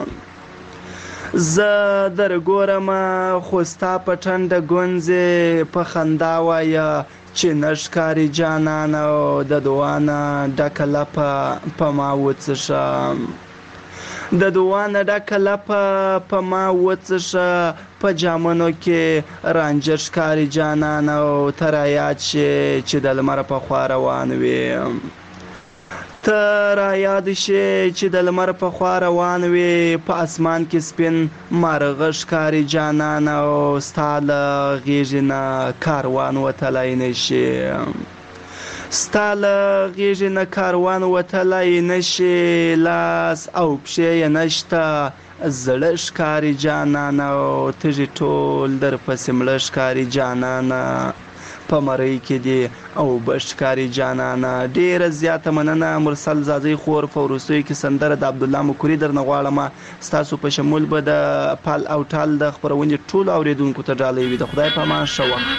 S19: زه در ګورم خو ستا په ټنډه ګونځې په خندا وایه چې نه ښکاري جانانه او د دعا نه ډکه لپه په ما وڅښه د دعا نه ډکه لپه په ما وڅښه په جامونو کې رانجه ښکاري جانانه او ته رایاد شې چې د لمر په خوا روان وې ته رایاد شې چې د لمر په خوا روان وې په اسمان کې سپین مارغه ښکاري جانانه او ستا له غېږې نه کاروان وتلی نه شي ستا له غېږې نه کاروان وتلی نشي، لاس او پښې یې نشته، زړه ښکاري جانانه او تږي ټول در پسې مړه ښکاري جانانه، په مرۍ کې دي او بشکاري جانانه. ډیره زیاته مننه مرسل زازی خور. په وروستیو کې سندره د عبدالله مکوري درنه غواړم. ستاسو په شمول به د پال او ټال د خپرونې ټولو اوریدونکو ته ډالۍ وي. د خدای په امان ښه وخت.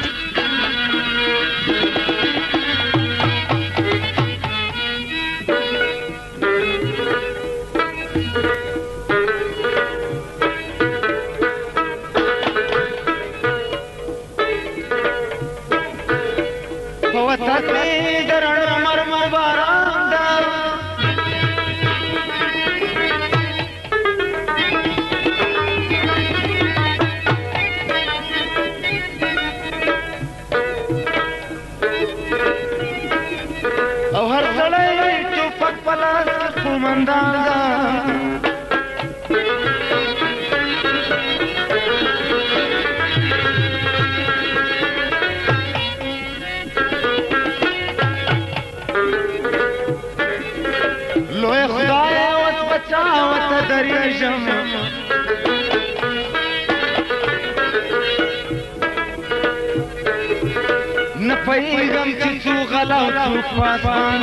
S14: پیغام چې څو غلا او څو پاسان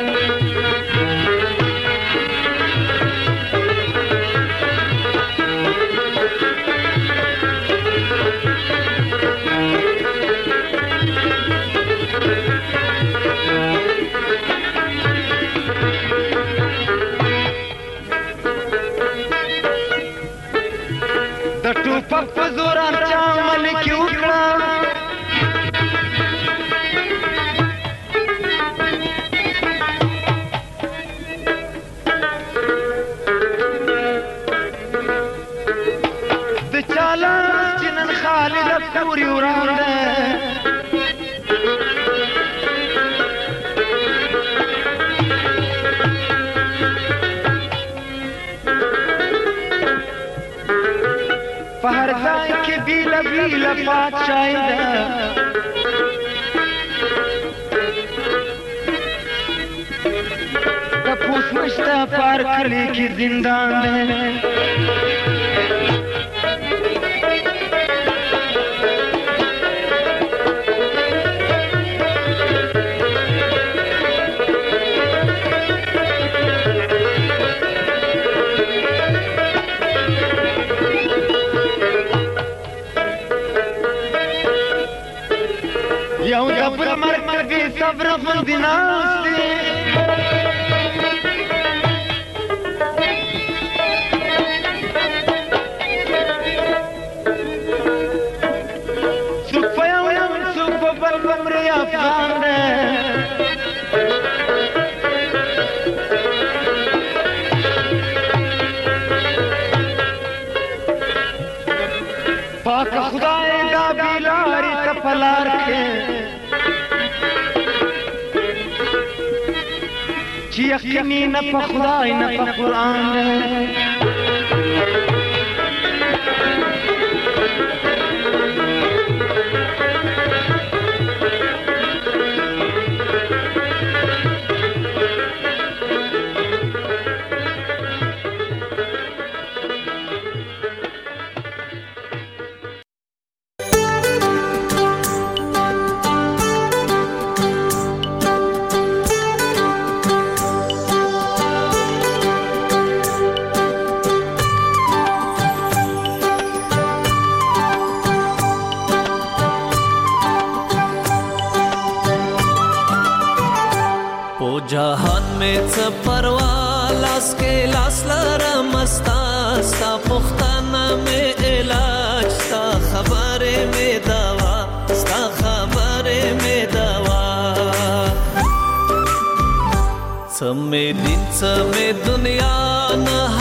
S14: د ټوپک په زور چا ملک وکړه پوری ورانده په هر ځای کې بیله بیله پادشاهي ده تپوس نشته په هر کلي کې زندان ده یو د بل مرکبي صبر غوندې ناست دی څوک په یو یم څوک په بل بمري افغان دی پاک خدای دا بیلاری ته په لار کې چې یقیني نه په خدای نه په قرآن دی
S6: जहान में च परवा लास के लास लरमस्ता सा पुख्ताना में इलाज सा खबरे में दवा सा खबरे में दवा समे दिन समे दुनिया न